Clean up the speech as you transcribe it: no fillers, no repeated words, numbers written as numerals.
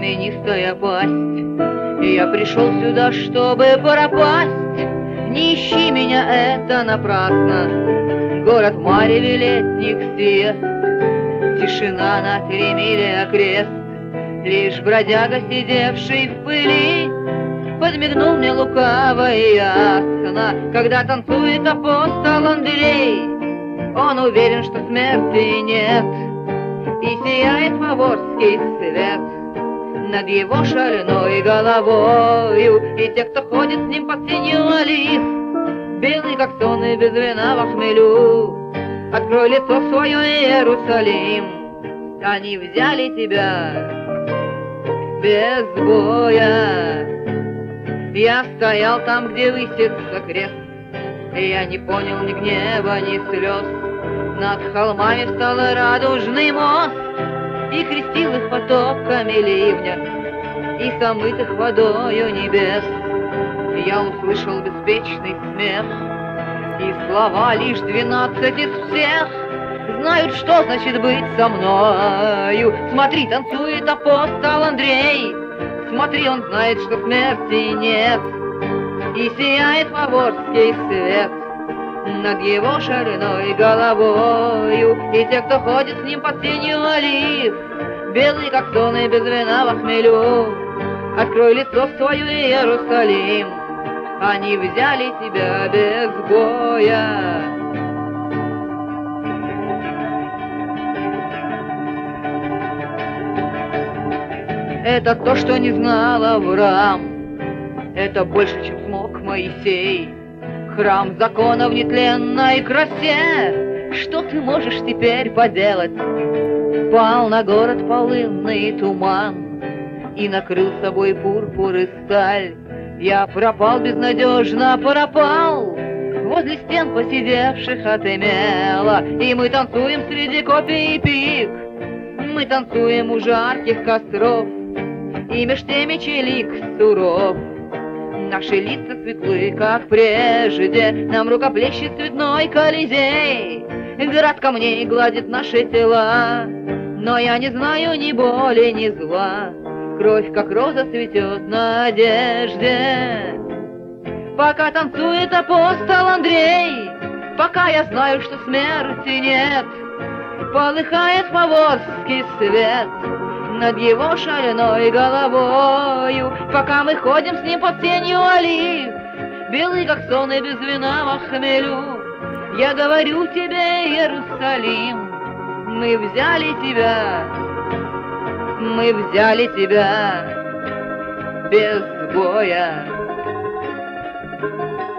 каменистая пасть. И я пришел сюда, чтобы пропасть. Не ищи меня, это напрасно. Город мареве летних свет, тишина на 3 мили окрест. Лишь бродяга, сидевший в пыли, подмигнул мне лукаво и ясно, когда танцует апостол Андрей. Он уверен, что смерти нет, и сияет фаворский свет над его шальной головою. И те, кто ходит с ним под сенью олив, белый как сон и без вина во хмелю, открой лицо свое, Иерусалим. Они взяли тебя без боя. Я стоял там, где высится крест, и я не понял ни гнева, ни слез. Над холмами встал радужный мост, и крестил их потоками ливня, и омытых водою небес. Я услышал беспечный смех, и слова лишь 12 из всех знают, что значит быть со мною. Смотри, танцует апостол Андрей, смотри, он знает, что смерти нет, и сияет фаворский свет над его шальной головою. И те, кто ходит с ним под сенью олив, белый как сон и без вина во хмелю, открой лицо свое, Иерусалим. Они взяли тебя без боя. Это то, что не знал Авраам, это больше, чем смог Моисей. Храм закона в нетленной красе, что ты можешь теперь поделать? Пал на город полынный туман и накрыл собой пурпур и сталь. Я пропал безнадежно, пропал возле стен посидевших отымело. И мы танцуем среди копий и пик, мы танцуем у жарких костров, и меж теми челик суров. Наши лица светлы, как прежде, нам рукоплещет цветной Колизей. Град камней гладит наши тела, но я не знаю ни боли, ни зла. Кровь, как роза, цветет на одежде. Пока танцует апостол Андрей, пока я знаю, что смерти нет, полыхает фаворский свет над его шальной головою. Пока мы ходим с ним под сенью олив, белый как сон и без вина во хмелю, я говорю тебе, Иерусалим, мы взяли тебя, мы взяли тебя без боя.